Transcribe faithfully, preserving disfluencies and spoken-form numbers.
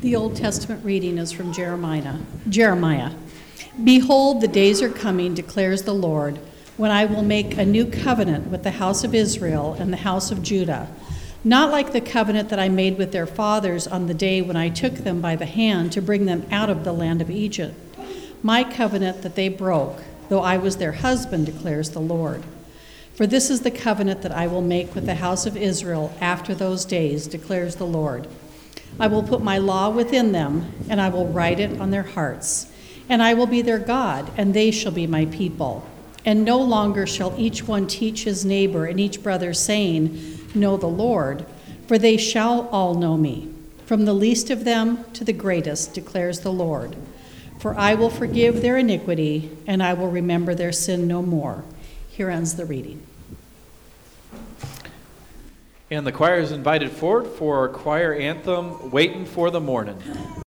The Old Testament reading is from Jeremiah. Jeremiah. Behold, the days are coming, declares the Lord, when I will make a new covenant with the house of Israel and the house of Judah, not like the covenant that I made with their fathers on the day when I took them by the hand to bring them out of the land of Egypt, my covenant that they broke, though I was their husband, declares the Lord. For this is the covenant that I will make with the house of Israel after those days, declares the Lord. I will put my law within them, and I will write it on their hearts. And I will be their God, and they shall be my people. And no longer shall each one teach his neighbor and each brother, saying, Know the Lord, for they shall all know me, from the least of them to the greatest, declares the Lord. For I will forgive their iniquity, and I will remember their sin no more. Here ends the reading. And the choir is invited forward for choir anthem, Waitin' for the Mornin'.